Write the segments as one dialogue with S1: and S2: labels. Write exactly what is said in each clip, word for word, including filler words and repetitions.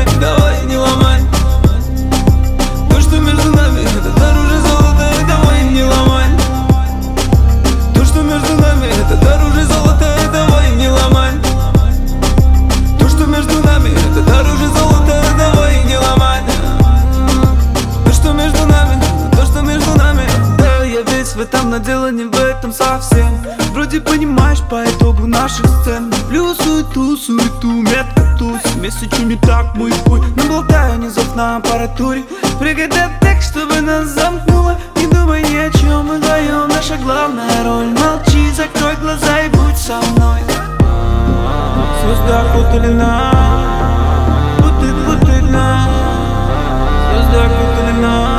S1: ломать, давай не ломай. То, что между нами, это дороже золота, давай не ломай. То, что между нами, это дороже золота, давай не ломай. То, что между нами, это дороже золота, давай не ломай. То, что между нами, то, что между нами. Да, я весь в этом, но дело не в этом совсем. Вроде понимаешь по итогу наших сцен. Люблю суету, суету, метко туз. Месячу не так мой путь, но болтаю низов на аппаратуре. Прыгай до так, чтобы нас замкнуло. Не думай ни о чем, мы вдвоем наша главная роль. Молчи, закрой глаза и будь со мной. Звезды окутали нас, будто, будто нас. Звезды окутали нас.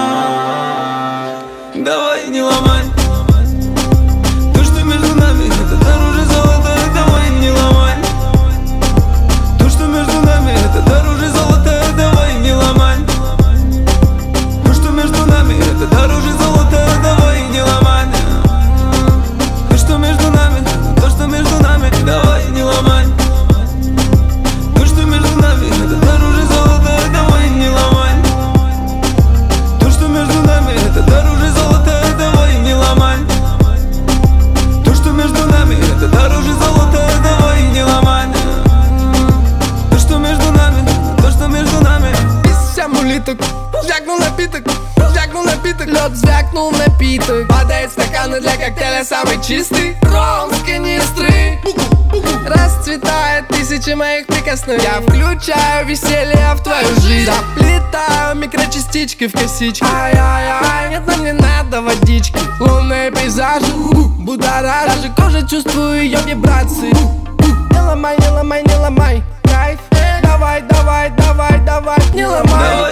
S1: Давай не ломай. То, что между нами, это дороже золота, давай не ломай. То, что между нами, это дороже золота, давай не ломай. То, что между нами, это дороже золота, давай не ломай. То, что между нами, то, что между нами, давай не ломай. То, что между нами, это дороже золота, давай не ломай. То, что между нами, это дороже золота, давай не ломай. То, что между нами, это дороже золота, давай не ломай. То, что между нами, то, что между нами.
S2: Писям улиток, звякнул напиток, звякнул напиток. Лед звякнул напиток. Падает стаканы для коктейля самый чистый. Ром с канистры. Расцветает тысячи моих прикосновений. Я включаю веселье в твою жизнь. Заплетаю микрочастички в косички. Ай-яй-яй, нет, нам не надо водички. Лунные пейзажи, будоражит. Даже кожа чувствую ее вибрации. Не ломай, не ломай, не ломай. Кайф, давай, давай, давай, давай, не ломай.